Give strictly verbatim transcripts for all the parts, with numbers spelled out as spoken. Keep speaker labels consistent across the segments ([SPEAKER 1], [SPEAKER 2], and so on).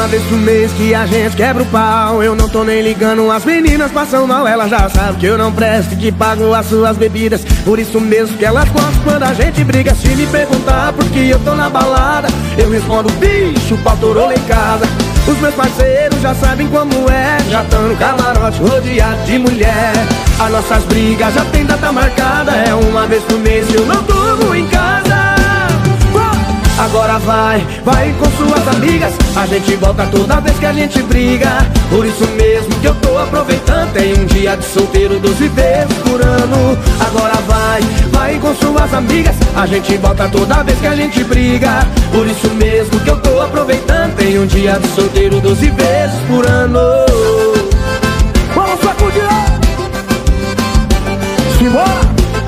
[SPEAKER 1] uma vez por mês que a gente quebra o pau. Eu não tô nem ligando, as meninas passam mal. Elas já sabem que eu não presto e que pago as suas bebidas. Por isso mesmo que elas gostam quando a gente briga. Se me perguntar por que eu tô na balada, eu respondo, bicho, o pau torou lá em casa. Os meus parceiros já sabem como é, já tão no camarote rodeado de mulher. As nossas brigas já tem data marcada, é uma vez por mês que eu não durmo em casa. Agora vai, vai com suas amigas, a gente volta toda vez que a gente briga. Por isso mesmo que eu tô aproveitando, tem um dia de solteiro doze vezes por ano. Agora vai, vai com suas amigas, a gente volta toda vez que a gente briga. Por isso mesmo que eu tô aproveitando, tem um dia de solteiro doze vezes por ano. Vamos sacudir! Simbora!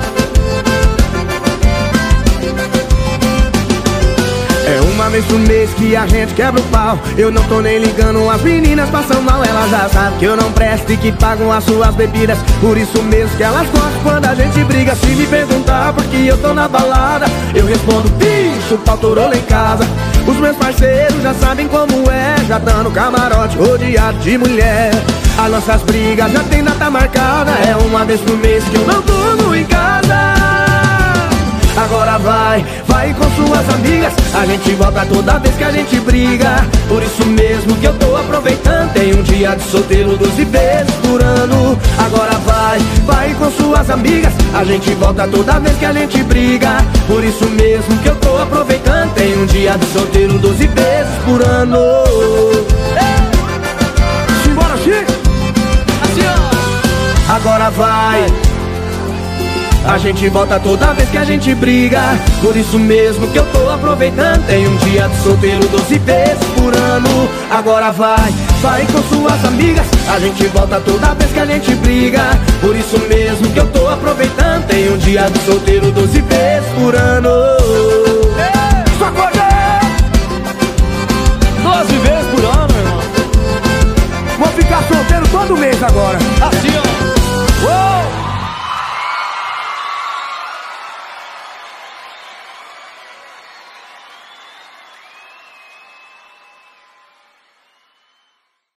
[SPEAKER 1] É uma vez por mês que a gente quebra o pau. Eu não tô nem ligando, as meninas passam mal. Elas já sabem que eu não presto e que pagam as suas bebidas. Por isso mesmo que elas gostam quando a gente briga. Se me perguntar por que eu tô na balada, eu respondo, bicho, o pau torou lá em casa. Os meus parceiros já sabem como é, já tão no camarote rodeado de mulher. As nossas brigas já tem data marcada, é uma vez por mês que eu não durmo em casa. Agora vai, vai com suas amigas, a gente volta toda vez que a gente briga. Por isso mesmo que eu tô aproveitando, tem um dia de solteiro doze vezes por ano. Agora vai, vai com suas amigas, a gente volta toda vez que a gente briga. Por isso mesmo que eu tô aproveitando, tem um dia de solteiro doze vezes por ano. Simbora, Chico! Assim, ó. Agora vai, a gente volta toda vez que a gente briga. Por isso mesmo que eu tô aproveitando, tem um dia de solteiro doze vezes por ano. Agora vai, vai com suas amigas, a gente volta toda vez que a gente briga. Por isso mesmo que eu tô aproveitando, tem um dia de solteiro doze vezes